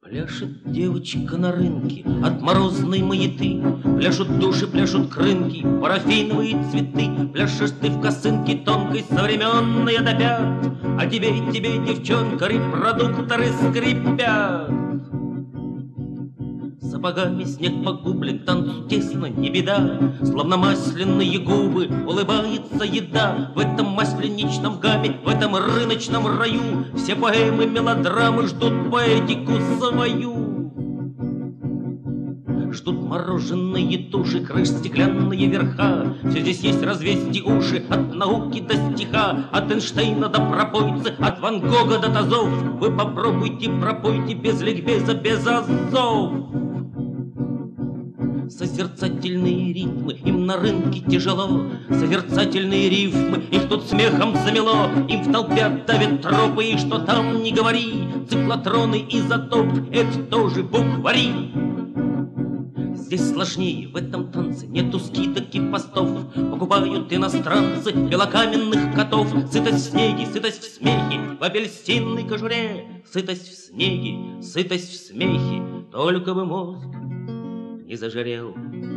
Пляшет девочка на рынке от морозной маяты, пляшут души, пляшут крынки, парафиновые цветы. Пляшешь ты в косынке тонкой, современной до пят, а тебе, девчонка, репродукторы скрипят. Сапогами снег погублен, танцу тесно, не беда. Словно масляные губы улыбается еда. В этом масленичном гамме, в этом рыночном раю все поэмы, мелодрамы ждут поэтику свою. Ждут мороженые туши, крыш, стеклянные верха. Все здесь есть, развесьте уши, от науки до стиха, от Эйнштейна до пропойцы, от Ван Гога до тазов. Вы попробуйте, пропойте без ликбеза, без азов. Созерцательные ритмы, им на рынке тяжело. Созерцательные рифмы, их тут смехом замело. Им в толпе давят тропы, и что там не говори, циклотроны, изотоп — это тоже буквари. Здесь сложнее, в этом танце нету скидок и постов. Покупают иностранцы белокаменных котов. Сытость в снеге, сытость в смехе, в апельсинной кожуре. Сытость в снеге, сытость в смехе, только бы мозг не зажирел.